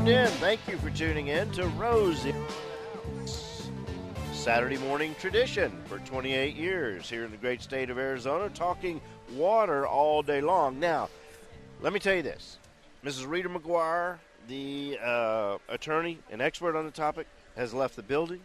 in. Thank you for tuning in to Rosie Saturday morning tradition for 28 years here in the great state of Arizona, talking water all day long. Now, let me tell you this. Mrs. Rita McGuire, the attorney and expert on the topic, has left the building.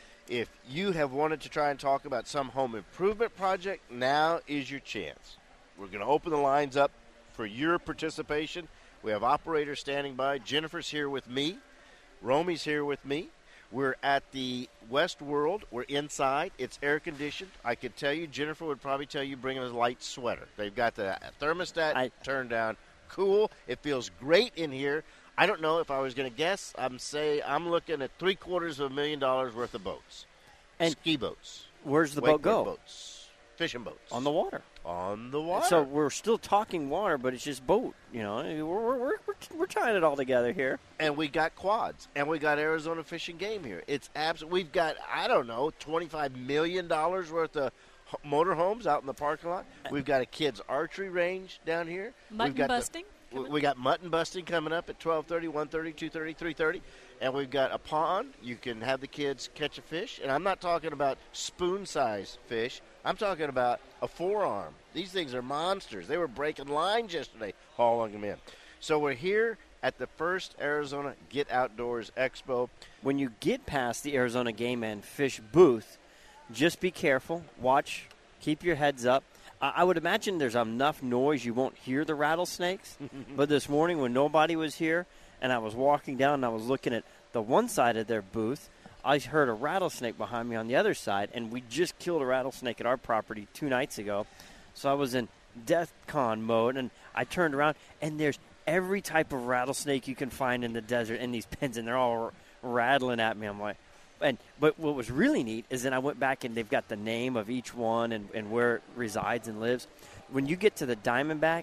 If you have wanted to try and talk about some home improvement project, now is your chance. We're going to open the lines up for your participation. We have operators standing by. Jennifer's here with me. Romy's here with me. We're at the West World. We're inside. It's air conditioned. I could tell you, Jennifer would probably tell you bring a light sweater. They've got the thermostat turned down. Cool. It feels great in here. I don't know if I was going to guess. I'm looking at $750,000 worth of boats. And ski boats. Where's the boat go? Boats. Fishing boats. On the water. On the water. So we're still talking water, but it's just boat. You know, we're tying it all together here. And we got quads, and we got Arizona Fish and Game here. It's we've got, I don't know, $25 million worth of motorhomes out in the parking lot. We've got a kids' archery range down here. Mutton busting. We got mutton busting coming up at 12:30, 1:30, 2:30, 3:30. And we've got a pond. You can have the kids catch a fish. And I'm not talking about spoon-sized fish. I'm talking about a forearm. These things are monsters. They were breaking lines yesterday, hauling them in. So we're here at the first Arizona Get Outdoors Expo. When you get past the Arizona Game and Fish booth, just be careful. Watch. Keep your heads up. I would imagine there's enough noise you won't hear the rattlesnakes. But this morning when nobody was here and I was walking down and I was looking at the one side of their booth, I heard a rattlesnake behind me on the other side, and we just killed a rattlesnake at our property 2 nights ago. So I was in DEFCON mode, and I turned around, and there's every type of rattlesnake you can find in the desert in these pens, and they're all rattling at me. I'm like, but what was really neat is then I went back, and they've got the name of each one and where it resides and lives. When you get to the Diamondback,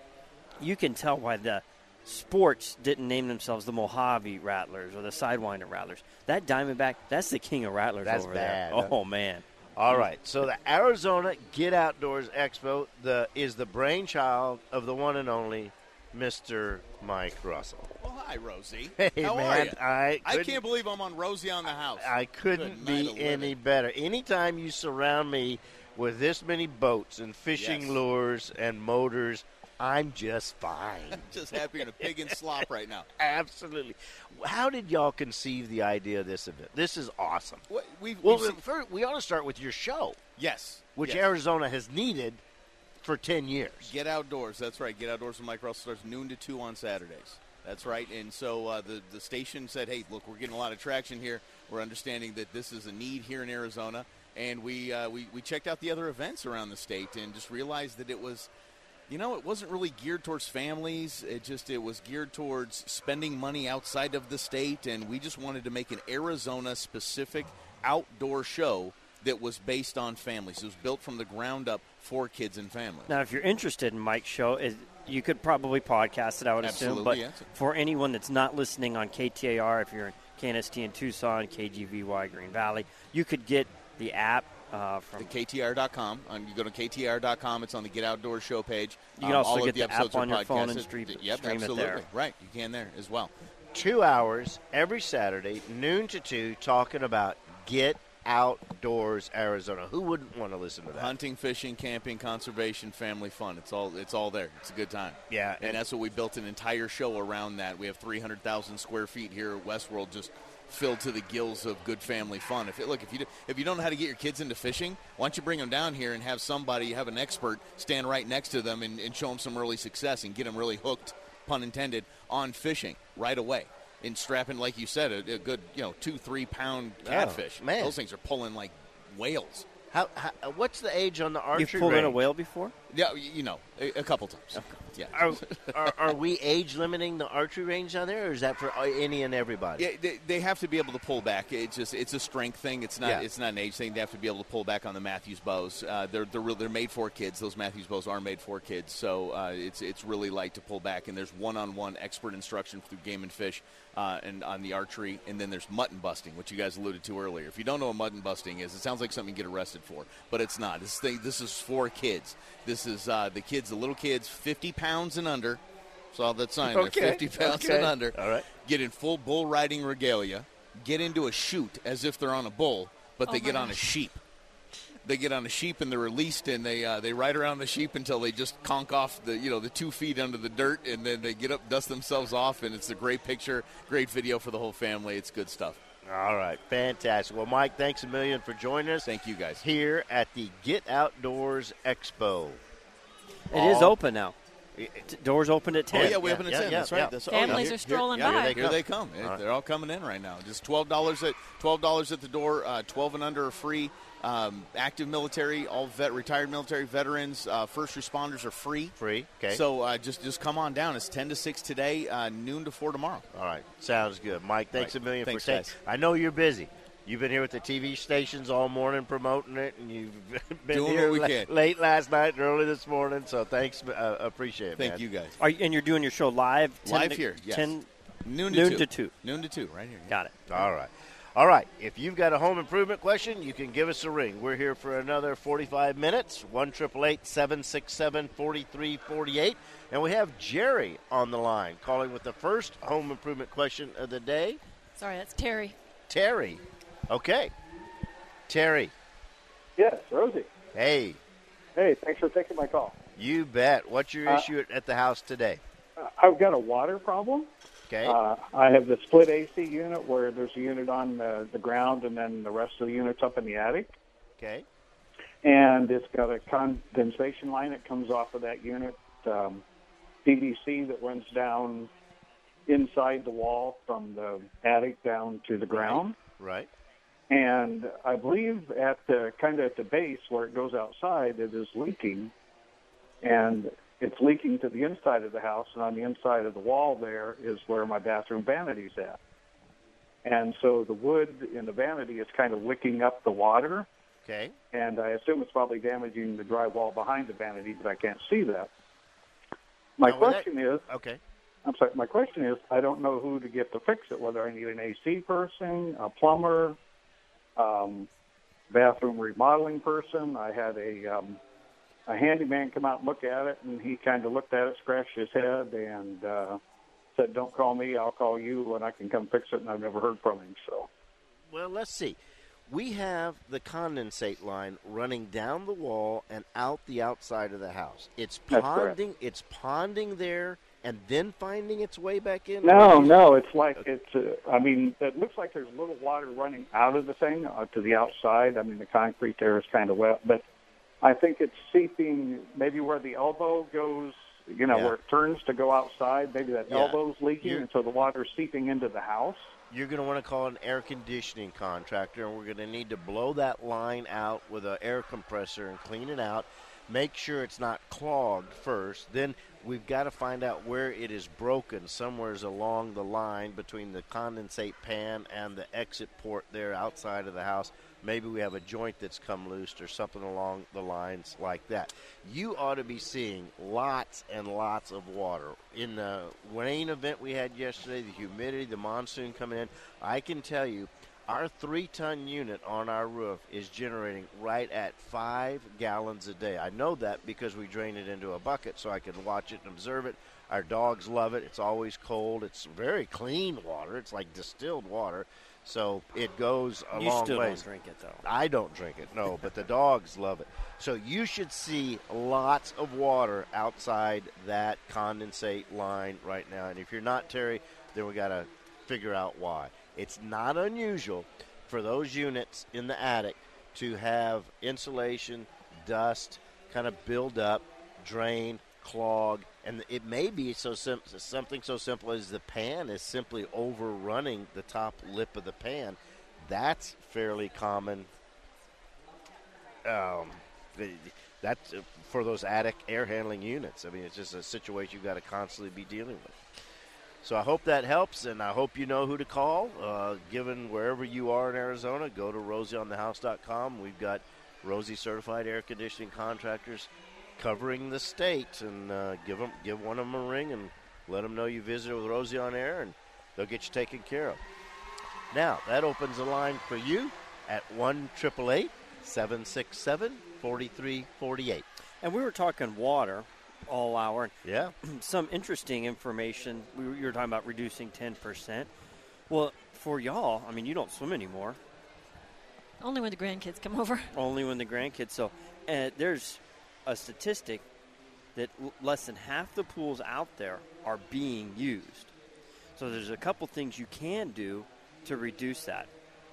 you can tell why the sports didn't name themselves the Mojave Rattlers or the Sidewinder Rattlers. That Diamondback, that's the king of rattlers over bad, there. huh? Oh, man. All right, so the Arizona Get Outdoors Expo is the brainchild of the one and only Mr. Mike Russell. Well, hi, Rosie. Hey, How man, are you? I can't believe I'm on Rosie on the House. I couldn't be any better. Anytime you surround me with this many boats and fishing lures and motors, I'm just fine. I'm just happy in a pig and slop right now. Absolutely. How did y'all conceive the idea of this event? This is awesome. We ought to start with your show. Yes. Which Arizona has needed for 10 years. Get Outdoors. That's right. Get Outdoors with Mike Russell starts noon to 2 on Saturdays. That's right. And so the station said, hey, look, we're getting a lot of traction here. We're understanding that this is a need here in Arizona. And we checked out the other events around the state and just realized that it was, it wasn't really geared towards families. It was geared towards spending money outside of the state. And we just wanted to make an Arizona-specific outdoor show that was based on families. It was built from the ground up for kids and families. Now, if you're interested in Mike's show, you could probably podcast it, I would assume. But for anyone that's not listening on KTAR, if you're in KNST in Tucson, KGVY Green Valley, you could get the app from the KTR.com. You go to KTR.com. It's on the Get Outdoors show page. You can also get the app on your phone and stream absolutely. it there. Right, you can there as well. 2 hours every Saturday, noon to 2, talking about Get Outdoors Arizona. Who wouldn't want to listen to that? Hunting, fishing, camping, conservation, family fun. It's all there. It's a good time. Yeah. And that's what we built an entire show around that. We have 300,000 square feet here at Westworld, just filled to the gills of good family fun. If you don't know how to get your kids into fishing, why don't you bring them down here and have an expert stand right next to them and show them some early success and get them really hooked, pun intended, on fishing right away. And strapping, like you said, a good 2-3 pound catfish. Oh, man. Those things are pulling like whales. What's the age on the archery You've pulled in a whale before? Yeah, a couple times. Okay. Yeah. Are we age limiting the archery range down there, or is that for any and everybody? Yeah, they have to be able to pull back. It's a strength thing. It's not an age thing. They have to be able to pull back on the Matthews bows. They're made for kids. Those Matthews bows are made for kids. So it's really light to pull back. And there's one-on-one expert instruction through Game and Fish and on the archery. And then there's mutton busting, which you guys alluded to earlier. If you don't know what mutton busting is, it sounds like something you get arrested for, but it's not. This is for kids. This is the little kids, 50 pounds and under, Saw that sign Okay. there, 50 pounds Okay. and under. All right. Get in full bull riding regalia, get into a chute as if they're on a bull, but they get on a sheep. They get on a sheep and they're released, and they ride around the sheep until they just conk off the 2 feet under the dirt, and then they get up, dust themselves off, and it's a great picture, great video for the whole family. It's good stuff. All right, fantastic. Well, Mike, thanks a million for joining us. Thank you, guys. Here at the Get Outdoors Expo. It is open now. Doors opened at 10. Oh, yeah, we open at 10. That's right. That's, Families are strolling by. Here they come. They're all coming in right now. Just $12 at the door. 12 and under are free. Active military, all retired military veterans, first responders are free. Free, okay. So just come on down. It's 10 to 6 today, noon to 4 tomorrow. All right, sounds good. Mike, thanks a million Thanks, for taking. guys. I know you're busy. You've been here with the TV stations all morning promoting it, and you've been Doing here what we can. late last night and early this morning. So thanks, appreciate it. Thank man. you, guys. And you're doing your show live? Live here, yes. 10 Noon to 2. Noon to 2, right here. Got it. All right. If you've got a home improvement question, you can give us a ring. We're here for another 45 minutes. 1-888-767-4348. And we have Jerry on the line calling with the first home improvement question of the day. Sorry, that's Terry. Terry. Okay. Terry. Yes, Rosie. Hey. Hey, thanks for taking my call. You bet. What's your issue at the house today? I've got a water problem. Okay. I have the split AC unit where there's a unit on the ground and then the rest of the unit's up in the attic. Okay. And it's got a condensation line that comes off of that unit, PVC that runs down inside the wall from the attic down to the ground. Right. And I believe at the base where it goes outside, it is leaking, and it's leaking to the inside of the house, and on the inside of the wall there is where my bathroom vanity's at. And so the wood in the vanity is kind of licking up the water, Okay. and I assume it's probably damaging the drywall behind the vanity, but I can't see that. My question is, I don't know who to get to fix it, whether I need an AC person, a plumber, bathroom remodeling person. I had a handyman come out and look at it, and he kind of looked at it, scratched his head, and said, "Don't call me, I'll call you, and I can come fix it," and I've never heard from him. So, Well, let's see. We have the condensate line running down the wall and out the outside of the house. It's That's correct. ponding. It's ponding there and then finding its way back in. No, it's like it looks like there's a little water running out of the thing to the outside. I mean, the concrete there is kind of wet, but I think it's seeping maybe where the elbow goes, where it turns to go outside. Maybe that elbow's leaking, and so the water's seeping into the house. You're going to want to call an air conditioning contractor, and we're going to need to blow that line out with an air compressor and clean it out. Make sure it's not clogged first. Then we've got to find out where it is broken. Somewhere's along the line between the condensate pan and the exit port there outside of the house. Maybe we have a joint that's come loose or something along the lines like that. You ought to be seeing lots and lots of water. In the rain event we had yesterday, the humidity, the monsoon coming in, I can tell you our 3-ton unit on our roof is generating right at 5 gallons a day. I know that because we drain it into a bucket so I can watch it and observe it. Our dogs love it. It's always cold. It's very clean water. It's like distilled water. So it goes a long way. You still don't drink it, though. I don't drink it, no, but the dogs love it. So you should see lots of water outside that condensate line right now. And if you're not, Terry, then we got to figure out why. It's not unusual for those units in the attic to have insulation, dust, kind of build up, drain, clog, and it may be something so simple as the pan is simply overrunning the top lip of the pan. That's fairly common. That's for those attic air handling units. I mean, it's just a situation you've got to constantly be dealing with. So I hope that helps, and I hope you know who to call. Given wherever you are in Arizona, go to rosieonthehouse.com. We've got Rosie certified air conditioning contractors covering the state, and give one of them a ring and let them know you visited with Rosie on Air, and they'll get you taken care of. Now, that opens the line for you at 1-888-767-4348. And we were talking water, all hour. Yeah. Some interesting information. You were talking about reducing 10%. Well, for y'all, I mean, you don't swim anymore. Only when the grandkids come over. Only when the grandkids. So there's a statistic that less than half the pools out there are being used. So there's a couple things you can do to reduce that.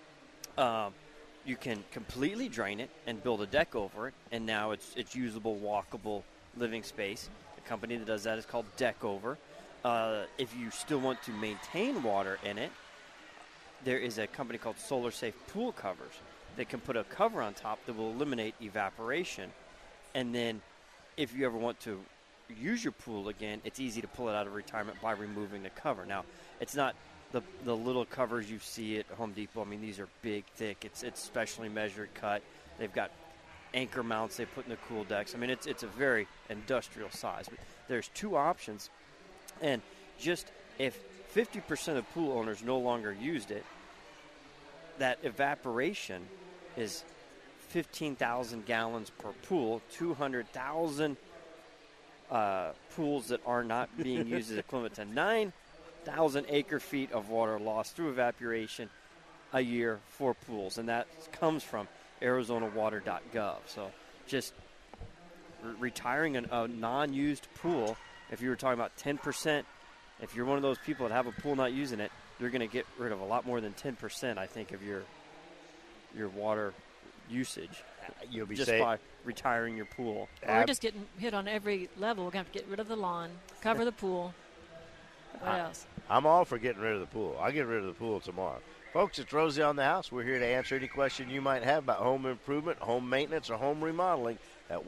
You can completely drain it and build a deck over it, and now it's usable, walkable living space. The company that does that is called Deck Over. If you still want to maintain water in it, there is a company called Solar Safe Pool Covers. They can put a cover on top that will eliminate evaporation. And then if you ever want to use your pool again, it's easy to pull it out of retirement by removing the cover. Now, it's not the little covers you see at Home Depot. I mean, these are big, thick. It's specially measured cut. They've got anchor mounts they put in the cool decks. I mean, it's a very industrial size. But there's two options. And just if 50% of pool owners no longer used it, that evaporation is 15,000 gallons per pool, 200,000 pools that are not being used is equivalent to 9,000 acre-feet of water lost through evaporation a year for pools. And that comes from ArizonaWater.gov. So just retiring a non-used pool, if you were talking about 10%, if you're one of those people that have a pool not using it, you're going to get rid of a lot more than 10%, I think, of your water usage. You'll be just safe by retiring your pool. We're just getting hit on every level. We're going to have to get rid of the lawn, cover the pool. What else? I'm all for getting rid of the pool. I'll get rid of the pool tomorrow. Folks, it's Rosie on the House. We're here to answer any question you might have about home improvement, home maintenance, or home remodeling at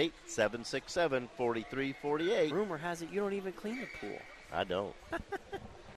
1-888-767-4348. Rumor has it you don't even clean the pool. I don't.